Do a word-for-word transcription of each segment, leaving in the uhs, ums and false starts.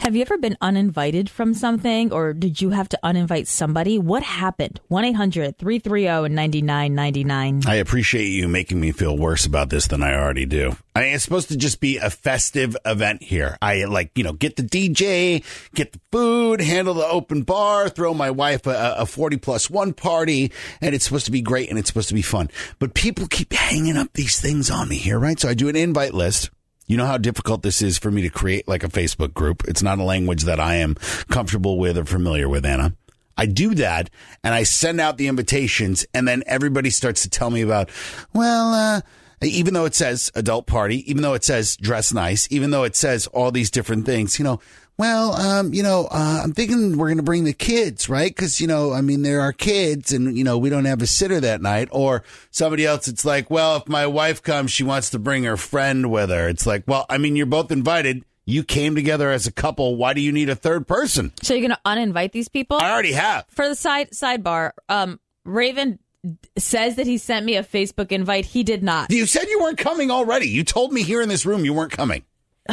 Have you ever been uninvited from something, or did you have to uninvite somebody? What happened? one eight hundred three three zero nine nine nine nine. I appreciate you making me feel worse about this than I already do. I mean, it's supposed to just be a festive event here. I like, you know, get the D J, get the food, handle the open bar, throw my wife a, a forty plus one party, and it's supposed to be great and it's supposed to be fun. But people keep hanging up these things on me here, right? So I do an invite list. You know how difficult this is for me to create like a Facebook group. It's not a language that I am comfortable with or familiar with, Anna. I do that and I send out the invitations and then everybody starts to tell me about, well, uh, even though it says adult party, even though it says dress nice, even though it says all these different things, you know, well, um, you know, uh, I'm thinking we're going to bring the kids, right? Because, you know, I mean, there are kids and, you know, we don't have a sitter that night. Or somebody else, it's like, well, if my wife comes, she wants to bring her friend with her. It's like, well, I mean, you're both invited. You came together as a couple. Why do you need a third person? So you're going to uninvite these people? I already have. For the side sidebar, um, Raven says that he sent me a Facebook invite. He did not. You said you weren't coming already. You told me here in this room you weren't coming.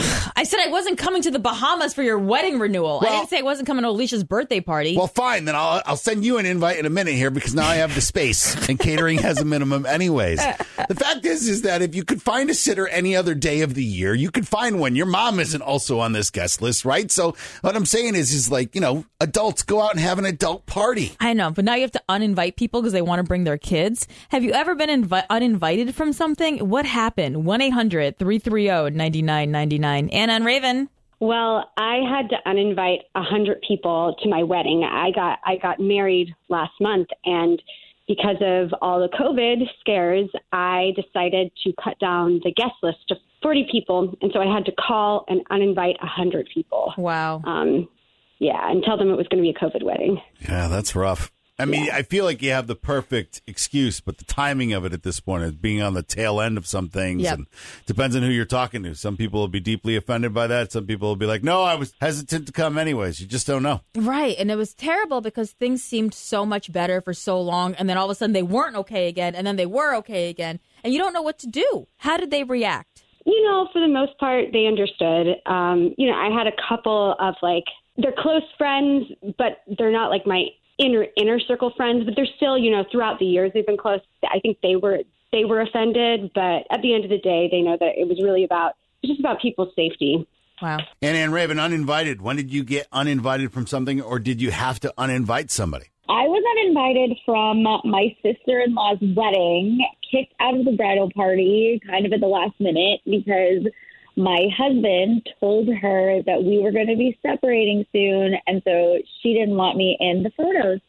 I said I wasn't coming to the Bahamas for your wedding renewal. Well, I didn't say I wasn't coming to Alicia's birthday party. Well, fine. Then I'll I'll send you an invite in a minute here because now I have the space and catering has a minimum anyways. The fact is, is that if you could find a sitter any other day of the year, you could find one. Your mom isn't also on this guest list, right? So what I'm saying is, is like, you know, adults go out and have an adult party. I know, but now you have to uninvite people because they want to bring their kids. Have you ever been invi- uninvited from something? What happened? one eight hundred three three zero nine nine nine nine. Anna and Raven. Well, I had to uninvite a hundred people to my wedding. I got I got married last month, and because of all the COVID scares, I decided to cut down the guest list to forty people, and so I had to call and uninvite a hundred people. Wow. Um, yeah, and tell them it was going to be a COVID wedding. Yeah, that's rough. I mean, Yeah. I feel like you have the perfect excuse, but the timing of it at this point is being on the tail end of some things. Yep. And depends on who you're talking to. Some people will be deeply offended by that. Some people will be like, no, I was hesitant to come anyways. You just don't know. Right. And it was terrible because things seemed so much better for so long. And then all of a sudden they weren't okay again. And then they were okay again. And you don't know what to do. How did they react? You know, for the most part, they understood. Um, you know, I had a couple of like, they're close friends, but they're not like my inner inner circle friends, but they're still, you know, throughout the years they've been close. I think they were they were offended, but at the end of the day, they know that it was really about it was just about people's safety. Wow. And Ann Raven, uninvited. When did you get uninvited from something, or did you have to uninvite somebody? I was uninvited from my sister-in-law's wedding, kicked out of the bridal party kind of at the last minute because my husband told her that we were going to be separating soon, and so she didn't want me in the photos.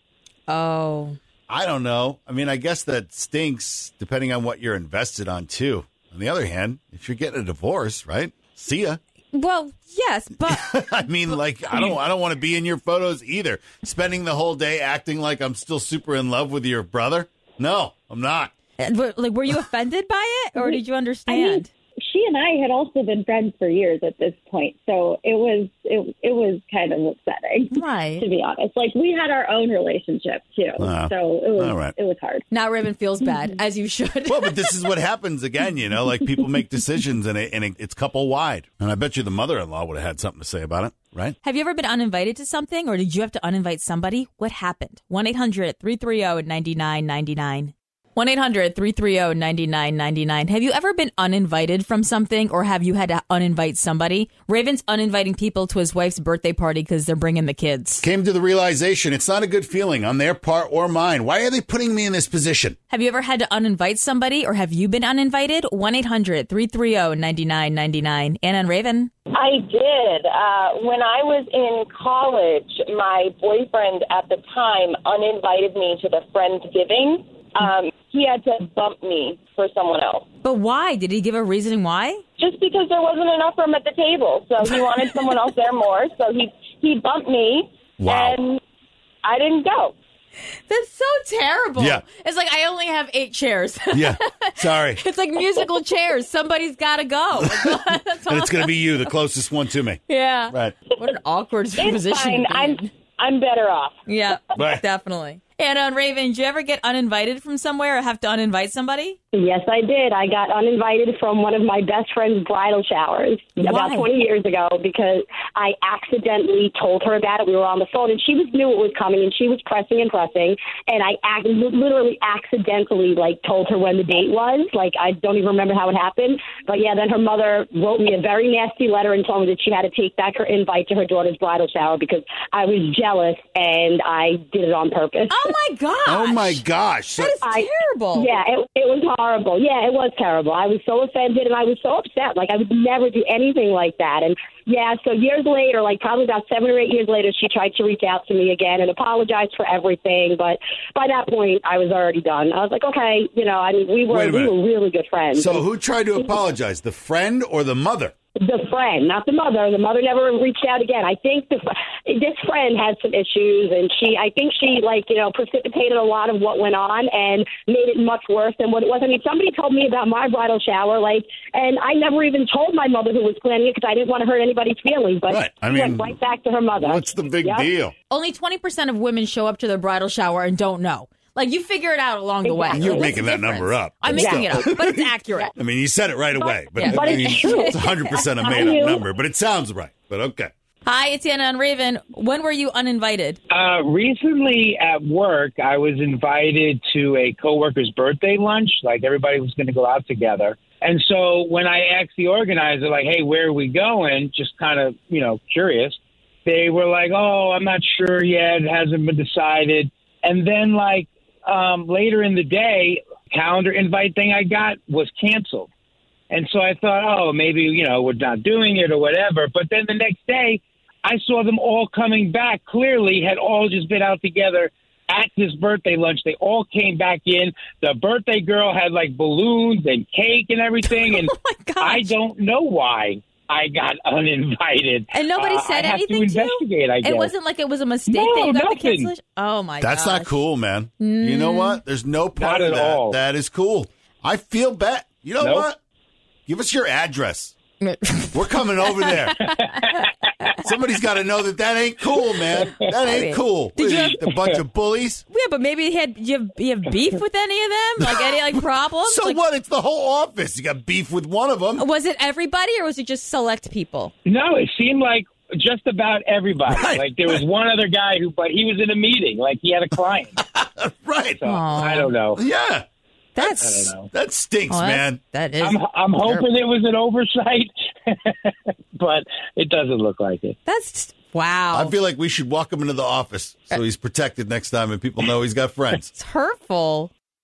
Oh. I don't know. I mean, I guess that stinks depending on what you're invested on, too. On the other hand, if you're getting a divorce, right? See ya. Well, yes, but I mean, like, I don't I don't want to be in your photos either. Spending the whole day acting like I'm still super in love with your brother? No, I'm not. like, were you offended by it, or did you understand? I mean, she and I had also been friends for years at this point, so it was it it was kind of upsetting, right? To be honest, like we had our own relationship too, uh, so it was all right. it was hard. Now Raven feels bad, as you should. Well, but this is what happens again, you know, like people make decisions and, it, and it, it's couple wide, and I bet you the mother-in-law would have had something to say about it, right? Have you ever been uninvited to something, or did you have to uninvite somebody? What happened? one eight hundred three three zero nine nine nine nine. one eight hundred three three zero nine nine nine nine. Have you ever been uninvited from something, or have you had to uninvite somebody? Raven's uninviting people to his wife's birthday party because they're bringing the kids. Came to the realization it's not a good feeling on their part or mine. Why are they putting me in this position? Have you ever had to uninvite somebody, or have you been uninvited? one eight hundred three three zero nine nine nine nine. Anna and Raven. I did. Uh, when I was in college, my boyfriend at the time uninvited me to the Friendsgiving. Um, he had to bump me for someone else. But why? Did he give a reason why? Just because there wasn't enough room at the table. So he wanted someone else there more. So he, he bumped me. Wow. And I didn't go. That's so terrible. Yeah. It's like, I only have eight chairs. Yeah. Sorry. It's like musical chairs. Somebody's got to go. That's all. And it's going to be you, the closest one to me. Yeah. Right. What an awkward It's position. fine. to be I'm, in. I'm better off. Yeah, Right. definitely. And on Raven, did you ever get uninvited from somewhere or have to uninvite somebody? Yes, I did. I got uninvited from one of my best friend's bridal showers about Why? twenty years ago because I accidentally told her about it. We were on the phone, and she was knew it was coming, and she was pressing and pressing, and I ac- literally accidentally, like, told her when the date was. Like, I don't even remember how it happened. But, yeah, then her mother wrote me a very nasty letter and told me that she had to take back her invite to her daughter's bridal shower because I was jealous, and I did it on purpose. Oh, my gosh. Oh, my gosh. So- That is I- terrible. Yeah, it, it was horrible. Yeah, it was terrible. I was so offended and I was so upset. Like, I would never do anything like that. And, yeah, so years later, like probably about seven or eight years later, she tried to reach out to me again and apologize for everything. But by that point, I was already done. I was like, okay, you know, I mean, we were, Wait a we minute. were really good friends. So who tried to apologize, the friend or the mother? The friend, not the mother. The mother never reached out again. I think the, this friend had some issues, and she, I think she, like, you know, precipitated a lot of what went on and made it much worse than what it was. I mean, somebody told me about my bridal shower, like, and I never even told my mother who was planning it because I didn't want to hurt anybody's feelings. But Right. I she mean, went right back to her mother. What's the big Yep. deal? Only twenty percent of women show up to their bridal shower and don't know. Like, you figure it out along the way. Exactly. You're What's making the that difference? number up. I'm but making it still. up, but it's accurate. I mean, you said it right away, but, Yeah. But I it's mean, true. it's one hundred percent a I made-up knew. number, but it sounds right. But okay. Hi, it's Anna and Raven. When were you uninvited? Uh, recently at work, I was invited to a coworker's birthday lunch. Like, everybody was going to go out together. And so when I asked the organizer, like, hey, where are we going? Just kind of, you know, curious. They were like, oh, I'm not sure yet. It hasn't been decided. And then, like, um, later in the day, calendar invite thing I got was canceled. And so I thought, oh, maybe, you know, we're not doing it or whatever. But then the next day, I saw them all coming back. Clearly had all just been out together at this birthday lunch. They all came back in. The birthday girl had, like, balloons and cake and everything. And Oh, my gosh. I don't know why I got uninvited. And nobody Uh, said I have anything to investigate, you? I guess. It wasn't like it was a mistake No, that you got the nothing. cancellation? Oh, my That's gosh. not cool, man. You know what? There's no part Not of at that. all. That is cool. I feel bad. You know Nope. what? Give us your address. We're coming over there. Somebody's got to know that that ain't cool, man. That ain't mean, cool. did What, you are have- you, a bunch of bullies? Yeah, but maybe you had you have, you have beef with any of them? Like any like problems? So Like, what? It's the whole office. You got beef with one of them. Was it everybody or was it just select people? No, it seemed like just about everybody. Right. Like, there was one other guy who, but he was in a meeting. Like, he had a client. Right. So, I don't know. Yeah. That's I don't know. That stinks, oh, that's- man. That is I'm, I'm hoping it was an oversight, but it doesn't look like it. that's wow. I feel like we should walk him into the office so he's protected next time and people know he's got friends. It's hurtful.